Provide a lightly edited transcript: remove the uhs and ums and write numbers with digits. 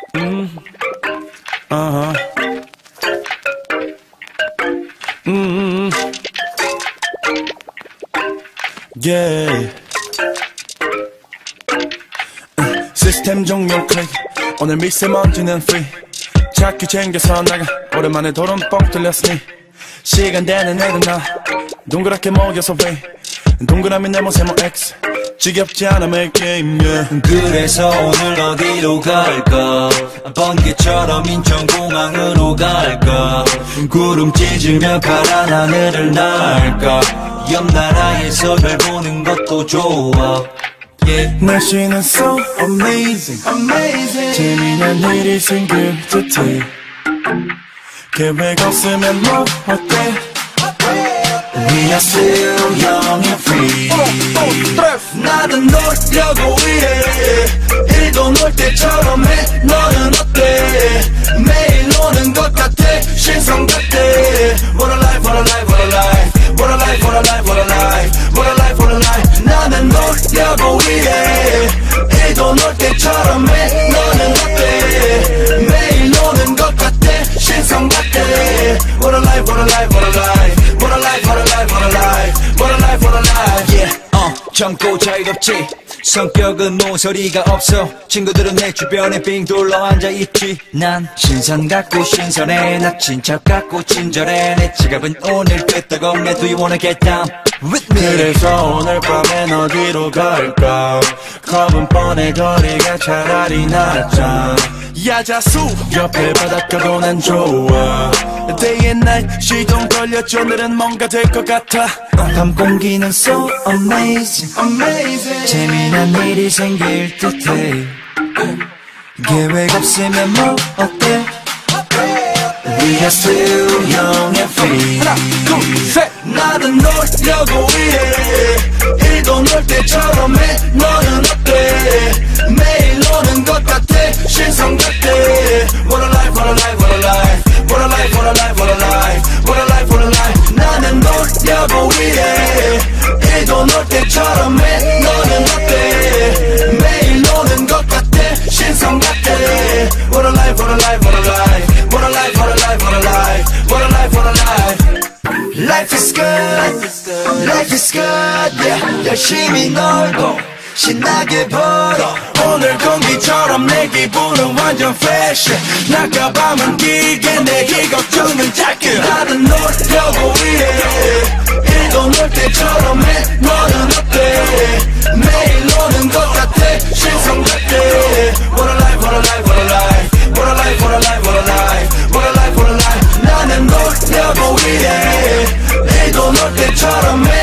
Uh-huh. Yeah. 시스템 종료 클릭. 오늘 미세먼지는 free. 자꾸 챙겨서 나가. 오랜만에 도론 뻥 뚫렸으니 시간 되는 애들 나 동그랗게 먹여서 왜 동그라미 네모 세모 X 지겹지 않아 make game yeah. 그래서 오늘 어디로 갈까? 번개처럼 인천공항으로 갈까? 구름 찢으며 파란 하늘을 날까? 옆 나라에서 별 보는 것도 좋아 yeah. 날씨는 so amazing, amazing. 재미난 일이 생길 듯해 계획 없으면 뭐 어때? We are still young and free 나는 놀려고 일해 일도 놀 때처럼 해 너는 어때? 매일 노는 것 같아 신성 같아 What a life, what a life, what a life What a life, what a life, what a life What a life, what a life 나는 놀려고 일해 일도 놀 때처럼 해 너는 어때? 매일 노는 것 같아 신성 같아 What a life, what a life, what a life What a life, what a life, what a life What a life, what a life Yeah, 젊고 자유롭지 성격은 모서리가 없어 친구들은 내 주변에 빙 둘러 앉아있지 난 신선 같고 신선해 나 친척 같고 친절해 내 지갑은 오늘 끄떡없네 Do you wanna get down with me 그래서 오늘 밤엔 어디로 갈까 겁은 뻔해 거리가 차라리 낫잖아 야자수 옆에 바닷가도 난 좋아 Day and night 시동 걸렸죠 오늘은 뭔가 될 것 같아 밤 공기는 so amazing, amazing. 재미난 일이 생길 듯해 계획 없으면 뭐 어때 We are still young and free 하나 둘셋 나는 놀려고 일해 일도 놀 때처럼 해 너는 어때 매일 노는 것 같아 신성 같아 What a life, what a life, what a life What a life, what a life, what a life What a life, what a life 나는 놀려고 일해 일도 놀 때처럼 해 너는 어때 매일 노는 것 같아 신성 같아 What a life, what a life, what a life What a life, what a life, what a life What a life, what a life Life is good, life is good, yeah. 열심히 놀고 신나게 벌어 오늘 공기처럼 내 기분은 완전 fresh 낮과 밤은 길게 내기 걱정은 작게 나는 놀려고 일해 일도 놀 때처럼 해 너는 어때 매일 노는 것 같아 신성 같아 What a life, what a life, what a life What a life, what a life, what a life What a life, what a life 나는 놀려고 일해 일도 놀 때처럼 해